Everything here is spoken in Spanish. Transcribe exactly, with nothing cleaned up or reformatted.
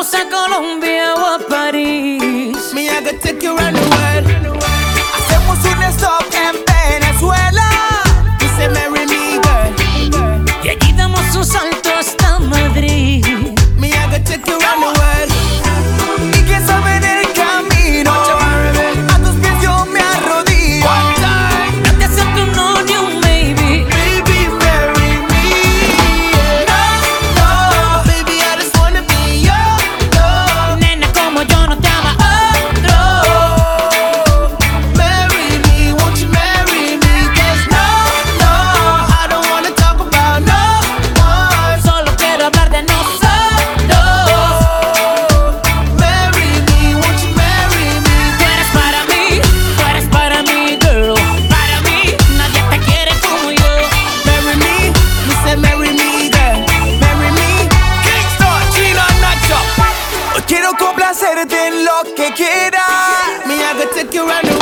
vamos a Colombia o a París. Me, I could take you around the world. Hacemos un stop en Venezuela. Dice marry me, girl. Y allí damos un salto hasta Madrid. Me, I could take you around the world. Y que saben el camino. A tus pies yo me arrodillo. No te acepto un no ni un maybe. Baby, marry me. No, no, baby, I just wanna be your love. Nena, como yo no te ama otro. Marry me, won't you marry me? 'Cause no, no, I don't wanna talk about no one. Solo quiero hablar de nosotros. Marry me, won't you marry me? Tú eres para mí, tú eres para mí, girl. Para mí, nadie te quiere como yo. Marry me, me say marry me, girl. Marry me, Kingstar, Chino, Nacho. Hoy quiero complacerte en lo que quieras. Me, I could take you around the